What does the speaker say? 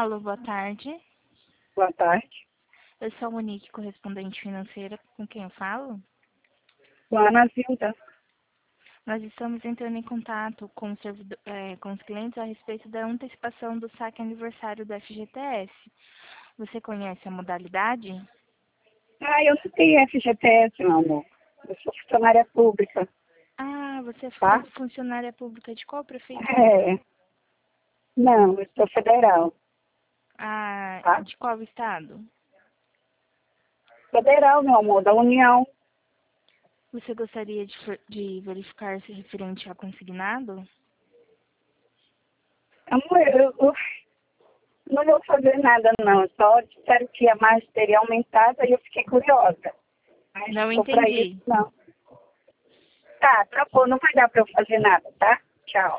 Alô, boa tarde. Boa tarde. Eu sou a Monique, correspondente financeira. Com quem eu falo? Ana Zilda. Nós estamos entrando em contato com, com os clientes a respeito da antecipação do saque aniversário do FGTS. Você conhece a modalidade? Eu não tenho FGTS, meu amor. Eu sou funcionária pública, Ah, você é tá? funcionária pública de qual prefeitura? Não, eu sou federal, Ah, tá? de qual estado? Federal, meu amor, da União. Você gostaria de verificar se referente ao consignado? Amor, eu não vou fazer nada, não. Só disseram que a margem teria aumentado e eu fiquei curiosa. Mas Não se for pra isso, entendi. não. Tá bom, não vai dar pra eu fazer nada, tá? Tchau.